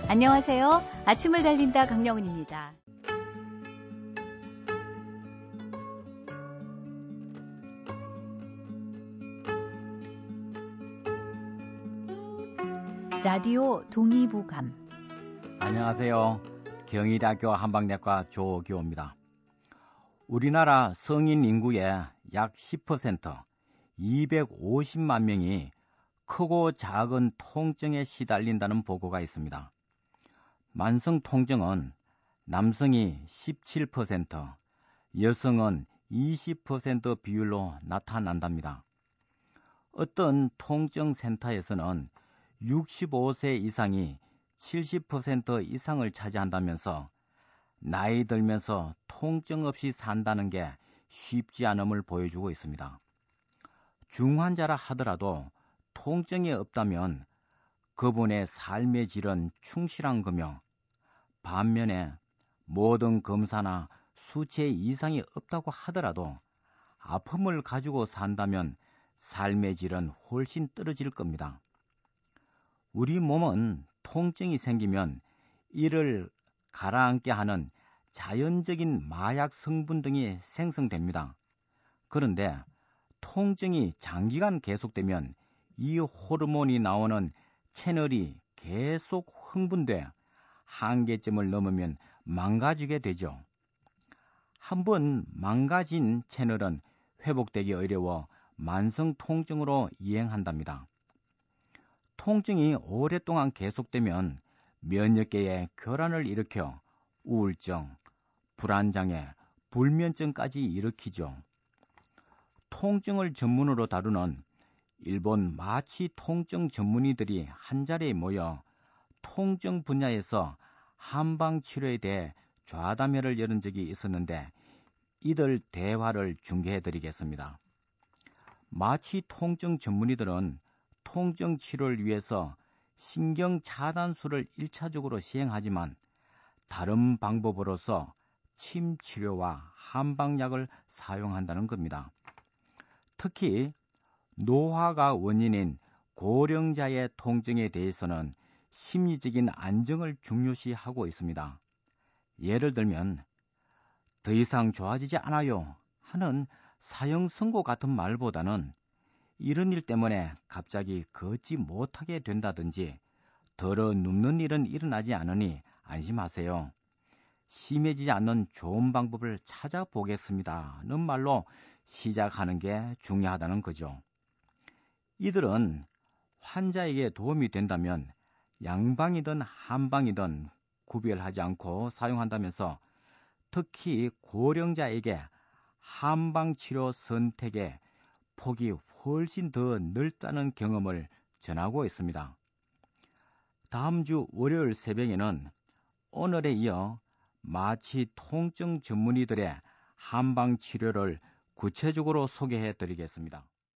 안녕하세요. 아침을 달린다 강영은입니다. 라디오 동의보감. 안녕하세요. 경희대학교 한방내과 조기호입니다. 우리나라 성인 인구의 약 10%, 250만 명이 크고 작은 통증에 시달린다는 보고가 있습니다. 만성 통증은 남성이 17%, 여성은 20% 비율로 나타난답니다. 어떤 통증센터에서는 65세 이상이 70% 이상을 차지한다면서 나이 들면서 통증 없이 산다는 게 쉽지 않음을 보여주고 있습니다. 중환자라 하더라도 통증이 없다면 그분의 삶의 질은 충실한 거며, 반면에 모든 검사나 수치 이상이 없다고 하더라도 아픔을 가지고 산다면 삶의 질은 훨씬 떨어질 겁니다. 우리 몸은 통증이 생기면 이를 가라앉게 하는 자연적인 마약 성분 등이 생성됩니다. 그런데 통증이 장기간 계속되면 이 호르몬이 나오는 채널이 계속 흥분돼 한계점을 넘으면 망가지게 되죠. 한번 망가진 채널은 회복되기 어려워 만성 통증으로 이행한답니다. 통증이 오랫동안 계속되면 면역계에 교란을 일으켜 우울증, 불안장애, 불면증까지 일으키죠. 통증을 전문으로 다루는 일본 마취 통증 전문의들이 한자리에 모여 통증 분야에서 한방 치료에 대해 좌담회를 열은 적이 있었는데, 이들 대화를 중계해드리겠습니다. 마취 통증 전문의들은 통증 치료를 위해서 신경 차단술을 1차적으로 시행하지만 다른 방법으로서 침 치료와 한방약을 사용한다는 겁니다. 특히 노화가 원인인 고령자의 통증에 대해서는 심리적인 안정을 중요시하고 있습니다. 예를 들면 더 이상 좋아지지 않아요 하는 사형 선고 같은 말보다는 이런 일 때문에 갑자기 걷지 못하게 된다든지 더러 눕는 일은 일어나지 않으니 안심하세요. 심해지지 않는 좋은 방법을 찾아보겠습니다는 말로 시작하는 게 중요하다는 거죠. 이들은 환자에게 도움이 된다면 양방이든 한방이든 구별하지 않고 사용한다면서 특히 고령자에게 한방치료 선택의 폭이 훨씬 더 넓다는 경험을 전하고 있습니다. 다음 주 월요일 새벽에는 오늘에 이어 마취 통증 전문의들의 한방치료를 구체적으로 소개해 드리겠습니다.